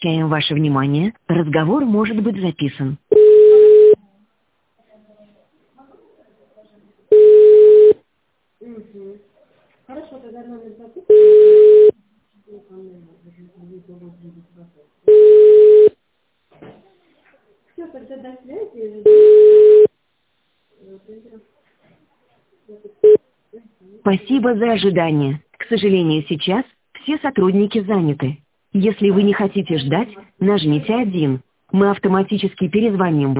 Обращаем ваше внимание, разговор может быть записан. Хорошо, тогда номер записан. Все, тогда до связи. Спасибо за ожидание. К сожалению, сейчас все сотрудники заняты. Если вы не хотите ждать, нажмите 1. Мы автоматически перезвоним.